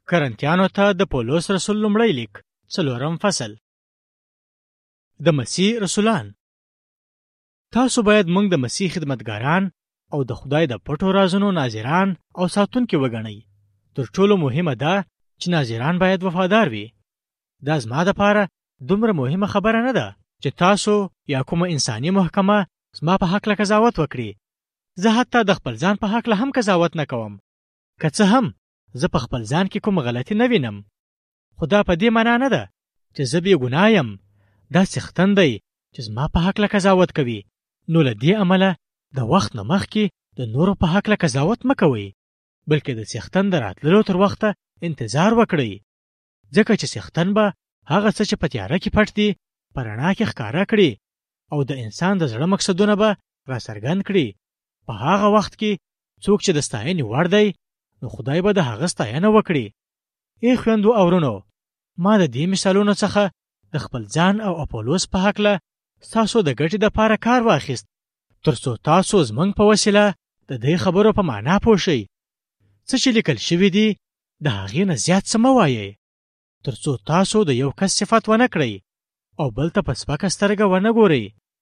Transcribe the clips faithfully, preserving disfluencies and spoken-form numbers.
کرنتیانو ته د پولس رسول لومړی لیک څلورم فصل. د مسیح رسولان. تاسو باید موږ د مسیح خدمتګاران او د خدای د پټو رازونو ناظران او ساتونکي وګڼئ. تر ټولو مهمه ده چې ناظران باید وفادار وي. دا زما دپاره دومره مهمه خبره نه ده چې تاسو یا کومه انساني محکمه زما په حق له قضاوت وکړي. زه حتی د خپل ځان په حق له هم قضاوت نه کوم. که څه هم زه په خپل ځان کې کوم غلطي نه وینم، خو دا په دې معنا نه ده چې زه بې ګناه یم. دا څښتن دی چې زما په حق له قضاوت کوي. نو له دې امله د وخت نه مخکې د نورو په حق له قضاوت مه کوئ، بلکې د څښتن د راتللو تر وخته انتظار وکړئ. ځکه چې څښتن به هغه څه چې په تیاره کې پټ دي په رڼا کې ښکاره کړي او د انسان د زړه مقصدونه به راڅرګند کړي. په هغه وخت کې څوک چې د ستاینې وړ دی، نو خدای به د هغه ستاینه وکړي. ای خویندو او ورونو، ما د دې مثالونو څخه د خپل ځان او اپولوس په هکله ستاسو د ګټې دپاره کار واخیست، تر څو تاسو زموږ په وسیله د دې خبرو په معنا پوه شئ. څه چې لیکل شوي دي د هغې نه زیات څه مه وایئ، تر څو تاسو د یو کس صفت ونه کړئ او بل ته په سپکه سترګه ونه ګورئ.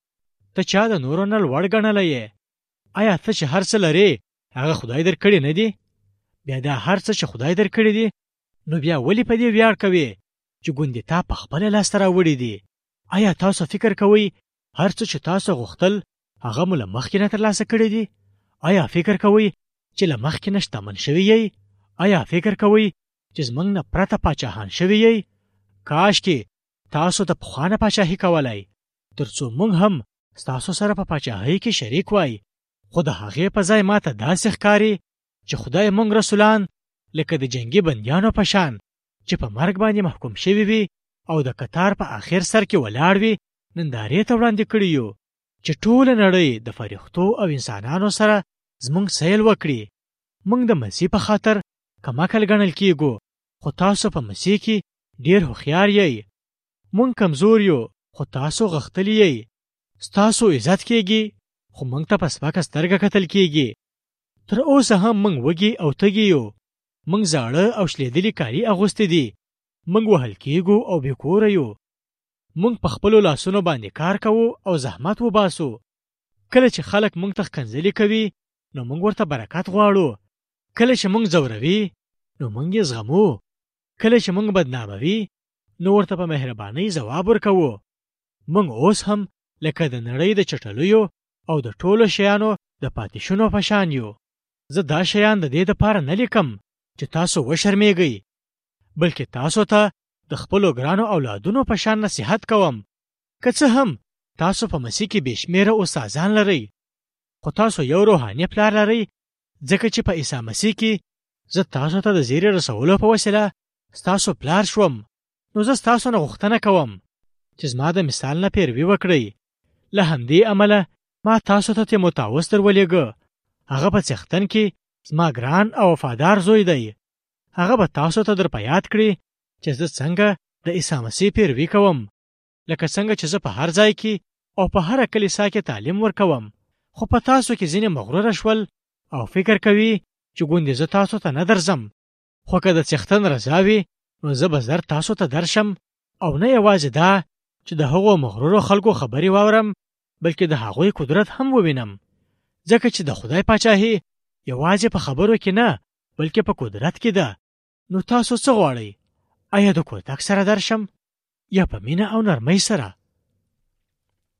ته چا د نورو نه لوړ ګڼلی یې؟ آیا ته چې هر څه لرې هغه خدای درکړي نه دي؟ بیا دا هر څه چې خدای درکړي دي، نو بیا ولې په دې ویاړ کوې چې ګوندې تا په خپله لاسته راوړي دي؟ آیا تاسو فکر کوئ هر څه چې تاسو غوښتل هغه مو له مخکې نه ترلاسه کړي دي؟ آیا فکر کوئ چې له مخکې نه شتمن شوي یئ؟ آیا فکر کوئ چې زموږ نه پرته پاچاهان شوي یئ؟ کاشکې تاسو د پخوا نه پاچاهي کولی، تر څو موږ هم ستاسو سره په پاچاهۍ کې شریک وای. خو د هغې په ځای ماته داسې ښکاري چې خدای موږ رسولان لکه د جنګي بندیانو په شان چې په مرګ باندې محکوم شوي وي او د قطار په آخر سر کې ولاړ وي نندارې ته وړاندې کړي یو چې ټوله نړۍ د فرښتو او انسانانو سره زموږ سیل وکړي. موږ د مسیح په خاطر کم عقل ګڼل کیږو، خو تاسو په مسیح کې ډېر هوښیار یئ. موږ کمزور یو، خو تاسو غښتلي یئ. ستاسو عزت کیږي، خو موږ ته په سپکه سترګه کتل کیږي. تر اوسه هم موږ وږي او تږي یو. موږ زاړه او شلېدلي کالي اغوستي دي. موږ وهل کیږو او بې کوره یو. موږ په خپلو لاسونو باندې کار کوو او زحمت وباسو. کله چې خلک موږ ته ښکنځلې کوي، نو موږ ورته برکت غواړو. کله چې موږ ځوروي، نو موږ یې زغمو. کله چې موږ بدناموي، نو ورته په مهربانۍ ځواب ورکوو. موږ اوس هم لکه د نړۍ د چټلیو او د ټولو شیانو د پاتې شونو په شان یو. زه دا شیان د دې دپاره نه لیکم چې تاسو وشرمېږئ، بلکې تاسو ته د خپلو ګرانو اولادونو په شان نصیحت کوم. که څه هم تاسو په مسیح کې بې شمېره استادان لرئ، خو تاسو یو روحاني پلار لرئ، ځکه چې په عیسی مسیح کې زه تاسو ته د زیری رسولو په وسیله ستاسو پلار شوم. نو زه ستاسو نه غوښتنه کوم چې زما د مثال نه پیروي وکړئ. له همدې امله ما تاسو ته تیموتاوس در ولېږه. هغه په څښتن کې زما ګران او وفادار زوی دی. هغه به تاسو ته در په یاد کړي چې زه څنګه د عیسی مسیح پیروي کوم، لکه څنګه چې زه په هر ځای کې او په هره کلیسا کې تعلیم ورکوم. خو په تاسو کې ځینې مغروره شول او فکر کوي چې ګوندې زه تاسو ته نه درځم. خو که د څښتن رضا وي، نو زه به زر تاسو ته درشم، او نه یوازې دا چې د هغو مغرورو خلکو خبرې واورم، بلکې د هغوی قدرت هم ووینم. ځکه چې د خدای پاچاهي یوازې په خبرو کې نه، بلکې په قدرت کې ده. نو تاسو څه غواړئ؟ آیا د کوتک سره درشم یا په مینه او نرمۍ سره؟